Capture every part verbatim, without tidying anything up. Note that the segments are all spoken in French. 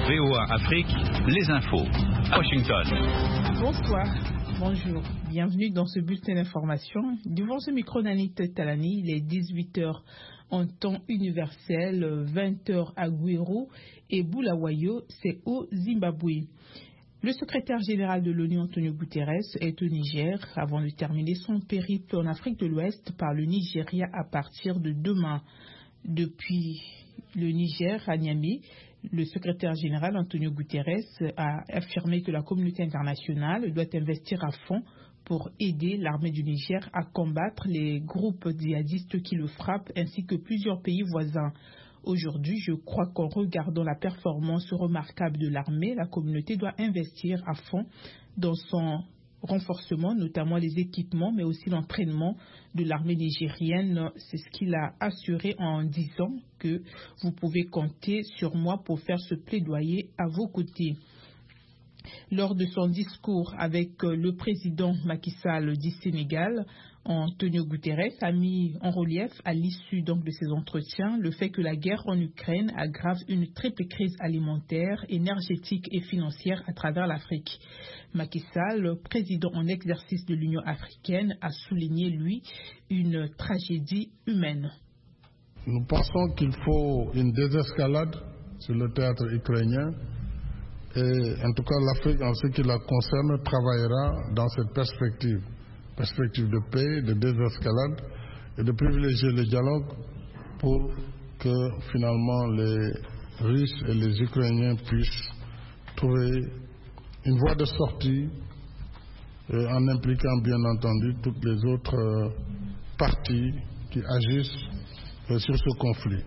V O A Afrique, les infos. À Washington. Bonsoir, bonjour. Bienvenue dans ce bulletin d'information. Devant ce micro d'Anit Talani, il est dix-huit heures en temps universel, vingt heures à Gouérou et Bulawayo, c'est au Zimbabwe. Le secrétaire général de l'ONU, Antonio Guterres, est au Niger avant de terminer son périple en Afrique de l'Ouest par le Nigeria à partir de demain. Depuis le Niger à Niamey, le secrétaire général Antonio Guterres a affirmé que la communauté internationale doit investir à fond pour aider l'armée du Niger à combattre les groupes djihadistes qui le frappent ainsi que plusieurs pays voisins. Aujourd'hui, je crois qu'en regardant la performance remarquable de l'armée, la communauté doit investir à fond dans son renforcement, notamment les équipements, mais aussi l'entraînement de l'armée nigérienne. C'est ce qu'il a assuré en disant que vous pouvez compter sur moi pour faire ce plaidoyer à vos côtés. Lors de son discours avec le président Macky Sall du Sénégal, Antonio Guterres a mis en relief à l'issue donc de ces entretiens le fait que la guerre en Ukraine aggrave une triple crise alimentaire, énergétique et financière à travers l'Afrique. Macky Sall, président en exercice de l'Union africaine, a souligné, lui, une tragédie humaine. Nous pensons qu'il faut une désescalade sur le théâtre ukrainien. Et en tout cas, l'Afrique, en ce qui la concerne, travaillera dans cette perspective, perspective de paix, de désescalade et de privilégier le dialogue pour que finalement les Russes et les Ukrainiens puissent trouver une voie de sortie euh, en impliquant bien entendu toutes les autres euh, parties qui agissent euh, sur ce conflit.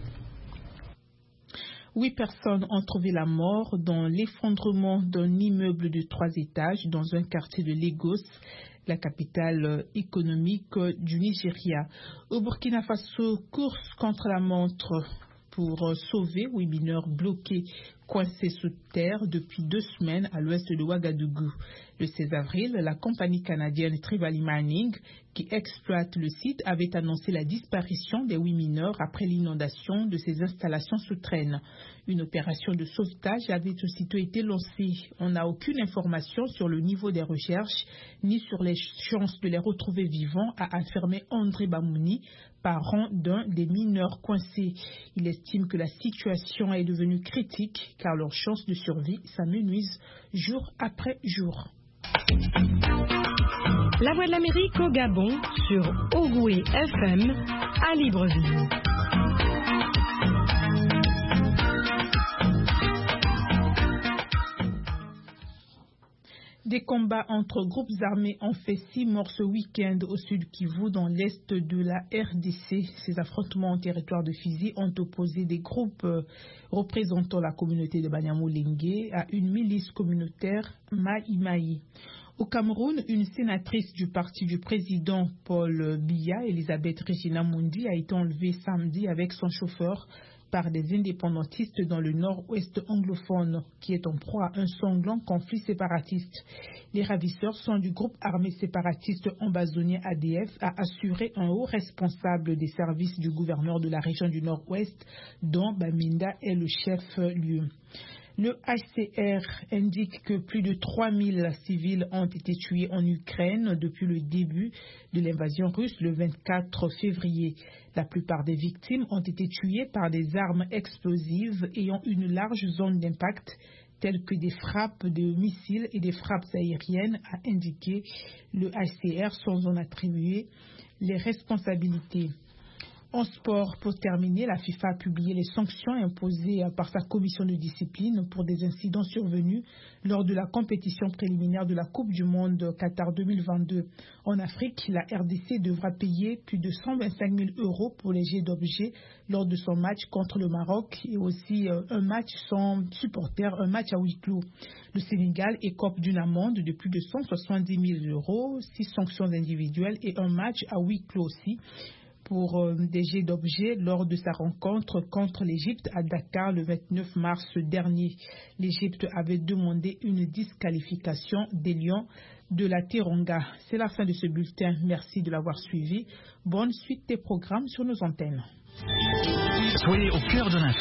Huit personnes ont trouvé la mort dans l'effondrement d'un immeuble de trois étages dans un quartier de Lagos, la capitale économique du Nigeria. Au Burkina Faso, course contre la montre pour sauver huit mineurs bloqués, coincés sous terre depuis deux semaines à l'ouest de Ouagadougou. Le seize avril, la compagnie canadienne Trevally Mining, qui exploite le site, avait annoncé la disparition des huit mineurs après l'inondation de ces installations souterraines. Une opération de sauvetage avait aussitôt été lancée. On n'a aucune information sur le niveau des recherches ni sur les chances de les retrouver vivants, a affirmé André Bamouni, parent d'un des mineurs coincés. Il estime que la situation est devenue critique car leurs chances de survie s'amenuisent jour après jour. La Voix de l'Amérique au Gabon sur Ogoué F M à Libreville. Des combats entre groupes armés ont fait six morts ce week-end au sud Kivu, dans l'est de la R D C. Ces affrontements en territoire de Fizi ont opposé des groupes représentant la communauté de Banyamulenge à une milice communautaire Maï Maï. Au Cameroun, une sénatrice du parti du président Paul Biya, Elisabeth Regina Mundi, a été enlevée samedi avec son chauffeur par des indépendantistes dans le nord-ouest anglophone, qui est en proie à un sanglant conflit séparatiste. Les ravisseurs sont du groupe armé séparatiste ambazonien A D F, a assuré un haut responsable des services du gouverneur de la région du nord-ouest, dont Baminda est le chef-lieu. Le H C R indique que plus de trois mille civils ont été tués en Ukraine depuis le début de l'invasion russe le vingt-quatre février. La plupart des victimes ont été tuées par des armes explosives ayant une large zone d'impact, telles que des frappes de missiles et des frappes aériennes, a indiqué le H C R sans en attribuer les responsabilités. En sport, pour terminer, la FIFA a publié les sanctions imposées par sa commission de discipline pour des incidents survenus lors de la compétition préliminaire de la Coupe du Monde Qatar deux mille vingt-deux. En Afrique, la R D C devra payer plus de cent vingt-cinq mille euros pour les jets d'objets lors de son match contre le Maroc et aussi un match sans supporters, un match à huis clos. Le Sénégal écope d'une amende de plus de cent soixante-dix mille euros, six sanctions individuelles et un match à huis clos aussi, pour euh, des jets d'objets lors de sa rencontre contre l'Égypte à Dakar le vingt-neuf mars dernier. L'Égypte avait demandé une disqualification des Lions de la Teranga. C'est la fin de ce bulletin. Merci de l'avoir suivi. Bonne suite des programmes sur nos antennes. Soyez au cœur de l'info.